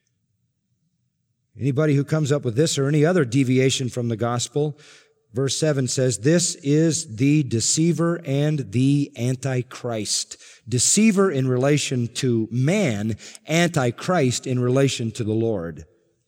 Anybody who comes up with this or any other deviation from the gospel, verse seven says, this is the deceiver and the Antichrist. Deceiver in relation to man, Antichrist in relation to the Lord.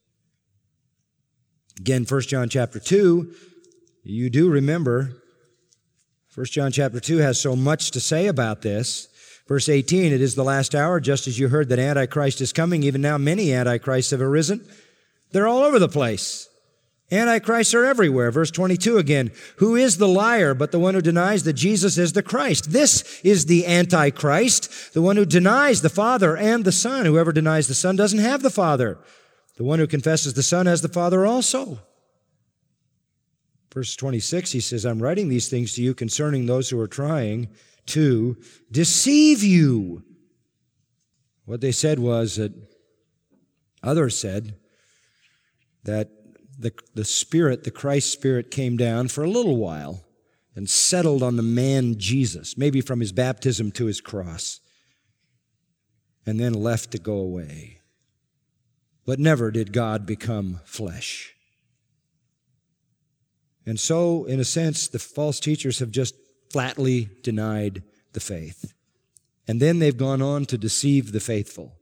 Again, First John chapter two, you do remember, First John chapter two has so much to say about this. Verse eighteen, it is the last hour, just as you heard that Antichrist is coming. Even now many Antichrists have arisen. They're all over the place. Antichrists are everywhere. Verse twenty-two again, who is the liar but the one who denies that Jesus is the Christ? This is the Antichrist, the one who denies the Father and the Son. Whoever denies the Son doesn't have the Father. The one who confesses the Son has the Father also. Verse twenty-six, he says, I'm writing these things to you concerning those who are trying to deceive you. What they said was that others said that the, the Spirit, the Christ Spirit, came down for a little while and settled on the man Jesus, maybe from his baptism to his cross, and then left to go away. But never did God become flesh. And so, in a sense, the false teachers have just flatly denied the faith. And then they've gone on to deceive the faithful.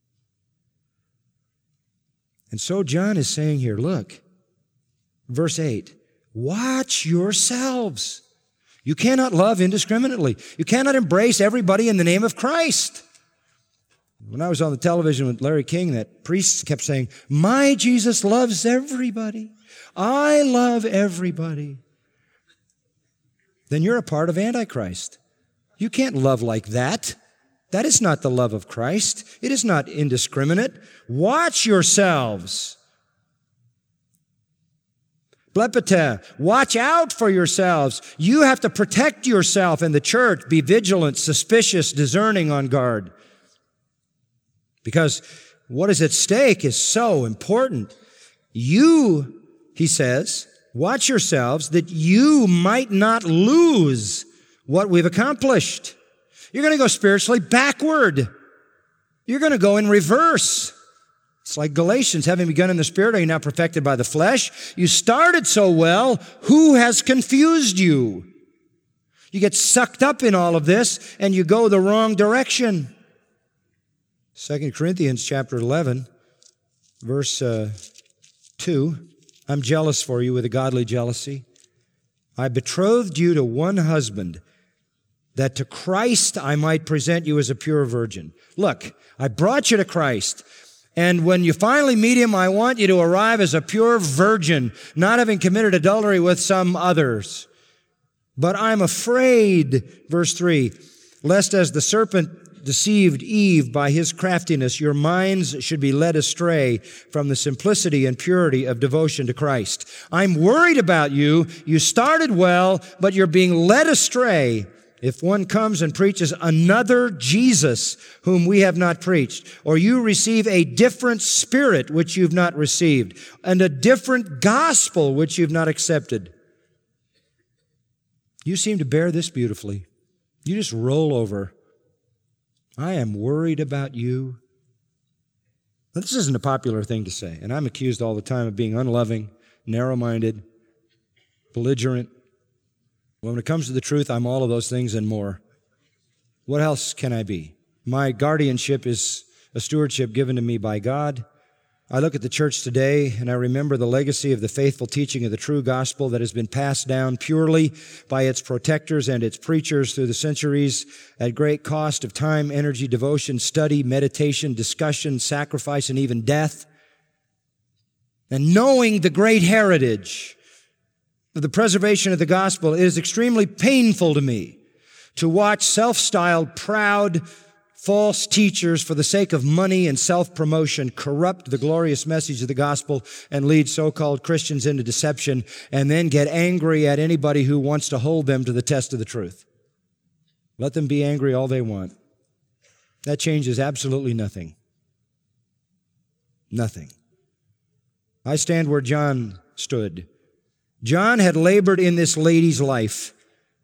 And so John is saying here, look, verse eight, watch yourselves. You cannot love indiscriminately. You cannot embrace everybody in the name of Christ. When I was on the television with Larry King, that priest kept saying, my Jesus loves everybody. I love everybody. Then you're a part of Antichrist. You can't love like that. That is not the love of Christ. It is not indiscriminate. Watch yourselves. Blepete, watch out for yourselves. You have to protect yourself in the church. Be vigilant, suspicious, discerning, on guard. Because what is at stake is so important. You, he says, watch yourselves that you might not lose what we've accomplished. You're going to go spiritually backward. You're going to go in reverse. It's like Galatians, having begun in the Spirit, are you now perfected by the flesh? You started so well, who has confused you? You get sucked up in all of this, and you go the wrong direction. Second Corinthians chapter eleven, verse uh, two, I'm jealous for you with a godly jealousy. I betrothed you to one husband, that to Christ I might present you as a pure virgin. Look, I brought you to Christ, and when you finally meet Him, I want you to arrive as a pure virgin, not having committed adultery with some others. But I'm afraid, verse three, lest as the serpent deceived Eve by his craftiness, your minds should be led astray from the simplicity and purity of devotion to Christ. I'm worried about you. You started well, but you're being led astray. If one comes and preaches another Jesus whom we have not preached, or you receive a different spirit which you've not received, and a different gospel which you've not accepted. You seem to bear this beautifully. You just roll over. I am worried about you. Now, this isn't a popular thing to say, and I'm accused all the time of being unloving, narrow-minded, belligerent. When it comes to the truth, I'm all of those things and more. What else can I be? My guardianship is a stewardship given to me by God. I look at the church today and I remember the legacy of the faithful teaching of the true gospel that has been passed down purely by its protectors and its preachers through the centuries at great cost of time, energy, devotion, study, meditation, discussion, sacrifice, and even death. And knowing the great heritage of the preservation of the gospel, it is extremely painful to me to watch self-styled, proud, false teachers, for the sake of money and self-promotion, corrupt the glorious message of the gospel and lead so-called Christians into deception, and then get angry at anybody who wants to hold them to the test of the truth. Let them be angry all they want. That changes absolutely nothing. Nothing. I stand where John stood. John had labored in this lady's life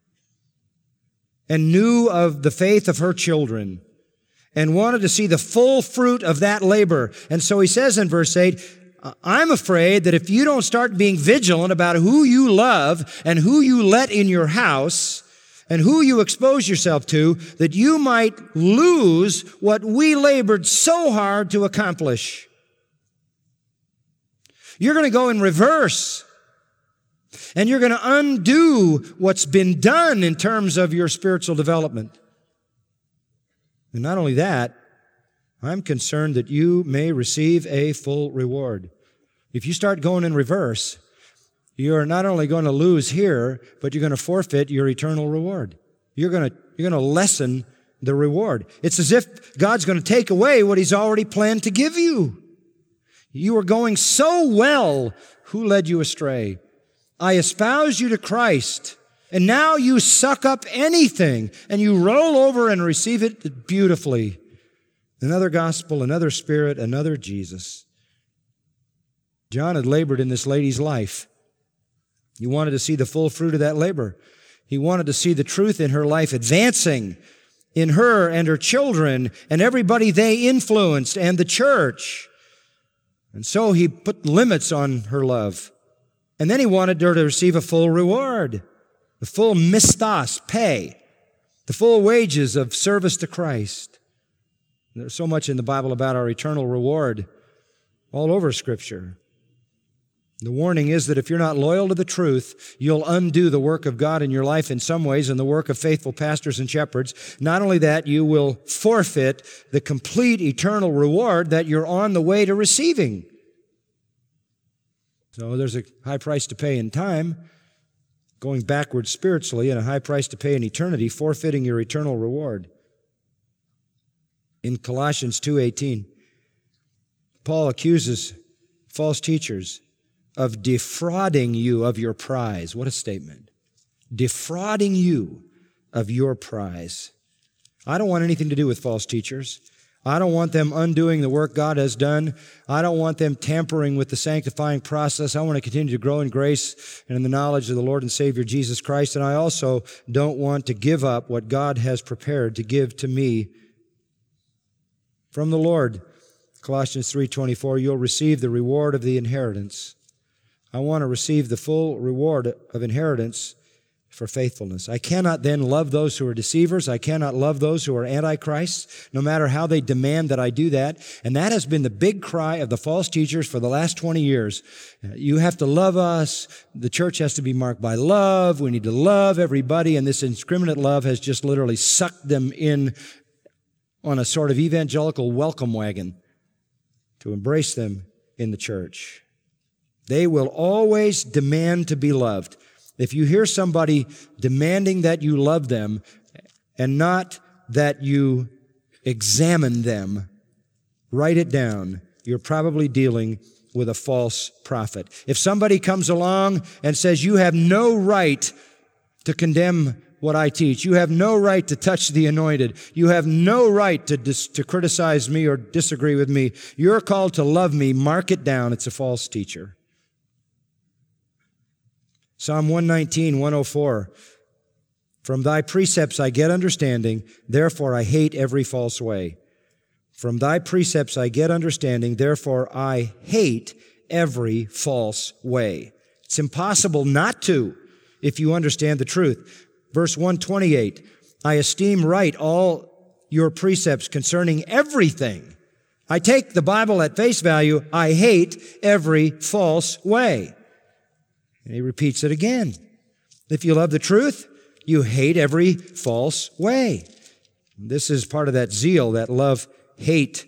and knew of the faith of her children and wanted to see the full fruit of that labor. And so he says in verse eight, I'm afraid that if you don't start being vigilant about who you love and who you let in your house and who you expose yourself to, that you might lose what we labored so hard to accomplish. You're going to go in reverse, and you're going to undo what's been done in terms of your spiritual development. And not only that, I'm concerned that you may receive a full reward. If you start going in reverse, you're not only going to lose here, but you're going to forfeit your eternal reward. You're going to, you're going to lessen the reward. It's as if God's going to take away what He's already planned to give you. You were going so well. Who led you astray? I espoused you to Christ, and now you suck up anything, and you roll over and receive it beautifully. Another gospel, another Spirit, another Jesus. John had labored in this lady's life. He wanted to see the full fruit of that labor. He wanted to see the truth in her life advancing in her and her children and everybody they influenced and the church. And so he put limits on her love. And then he wanted her to receive a full reward, the full mistos, pay, the full wages of service to Christ. There's so much in the Bible about our eternal reward all over Scripture. The warning is that if you're not loyal to the truth, you'll undo the work of God in your life in some ways and the work of faithful pastors and shepherds. Not only that, you will forfeit the complete eternal reward that you're on the way to receiving. So there's a high price to pay in time, going backwards spiritually, and a high price to pay in eternity, forfeiting your eternal reward. In Colossians two eighteen, Paul accuses false teachers of defrauding you of your prize. What a statement. Defrauding you of your prize. I don't want anything to do with false teachers. I don't want them undoing the work God has done. I don't want them tampering with the sanctifying process. I want to continue to grow in grace and in the knowledge of the Lord and Savior Jesus Christ. And I also don't want to give up what God has prepared to give to me from the Lord. Colossians three twenty-four, you'll receive the reward of the inheritance. I want to receive the full reward of inheritance for faithfulness. I cannot then love those who are deceivers. I cannot love those who are antichrists, no matter how they demand that I do that. And that has been the big cry of the false teachers for the last twenty years. You have to love us. The church has to be marked by love. We need to love everybody. And this indiscriminate love has just literally sucked them in on a sort of evangelical welcome wagon to embrace them in the church. They will always demand to be loved. If you hear somebody demanding that you love them and not that you examine them, write it down. You're probably dealing with a false prophet. If somebody comes along and says, you have no right to condemn what I teach, you have no right to touch the anointed, you have no right to, dis- to criticize me or disagree with me, you're called to love me, mark it down. It's a false teacher. Psalm one nineteen, one oh four, from thy precepts I get understanding, therefore I hate every false way. From thy precepts I get understanding, therefore I hate every false way. It's impossible not to if you understand the truth. Verse one twenty-eight, I esteem right all your precepts concerning everything. I take the Bible at face value. I hate every false way. And he repeats it again. If you love the truth, you hate every false way. This is part of that zeal, that love-hate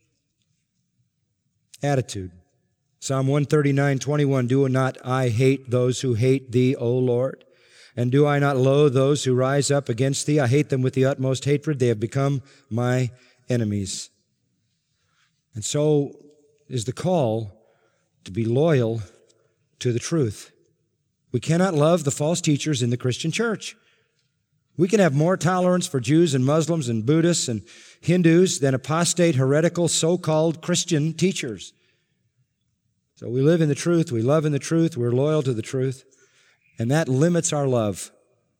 attitude. Psalm one thirty-nine, twenty-one, do not I hate those who hate thee, O Lord? And do I not loathe those who rise up against thee? I hate them with the utmost hatred. They have become my enemies. And so is the call to be loyal to the truth. We cannot love the false teachers in the Christian church. We can have more tolerance for Jews and Muslims and Buddhists and Hindus than apostate, heretical, so-called Christian teachers. So we live in the truth, we love in the truth, we're loyal to the truth, and that limits our love.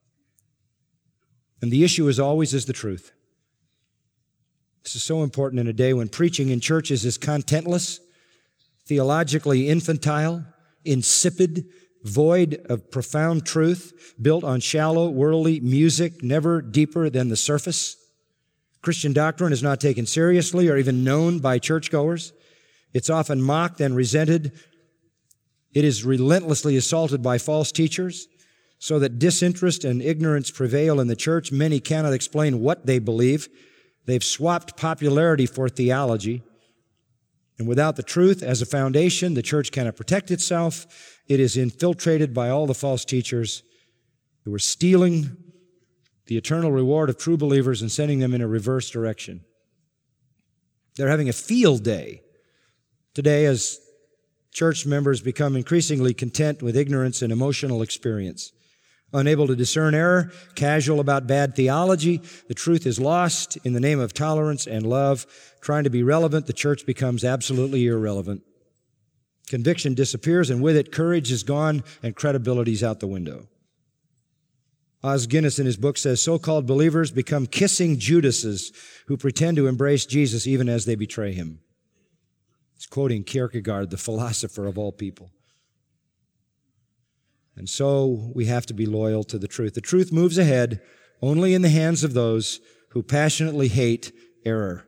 And the issue is always is the truth. This is so important in a day when preaching in churches is contentless, theologically infantile, insipid, void of profound truth, built on shallow, worldly music, never deeper than the surface. Christian doctrine is not taken seriously or even known by churchgoers. It's often mocked and resented. It is relentlessly assaulted by false teachers, so that disinterest and ignorance prevail in the church. Many cannot explain what they believe. They've swapped popularity for theology. And without the truth as a foundation, the church cannot protect itself. It is infiltrated by all the false teachers who are stealing the eternal reward of true believers and sending them in a reverse direction. They're having a field day today as church members become increasingly content with ignorance and emotional experience. Unable to discern error, casual about bad theology, the truth is lost in the name of tolerance and love. Trying to be relevant, the church becomes absolutely irrelevant. Conviction disappears, and with it, courage is gone and credibility is out the window. Os Guinness in his book says, so-called believers become kissing Judases who pretend to embrace Jesus even as they betray him. He's quoting Kierkegaard, the philosopher of all people. And so we have to be loyal to the truth. The truth moves ahead only in the hands of those who passionately hate error.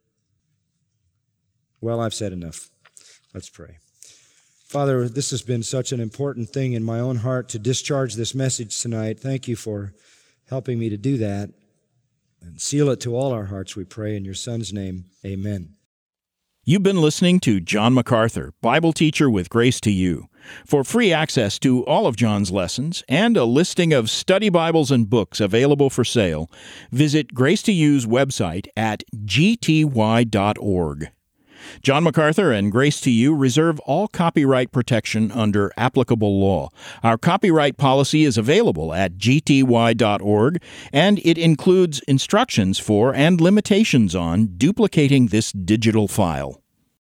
Well, I've said enough. Let's pray. Father, this has been such an important thing in my own heart to discharge this message tonight. Thank you for helping me to do that. And seal it to all our hearts, we pray in your Son's name. Amen. You've been listening to John MacArthur, Bible teacher with Grace to You. For free access to all of John's lessons and a listing of study Bibles and books available for sale, visit Grace to You's website at g t y dot org. John MacArthur and Grace to You reserve all copyright protection under applicable law. Our copyright policy is available at g t y dot org, and it includes instructions for and limitations on duplicating this digital file.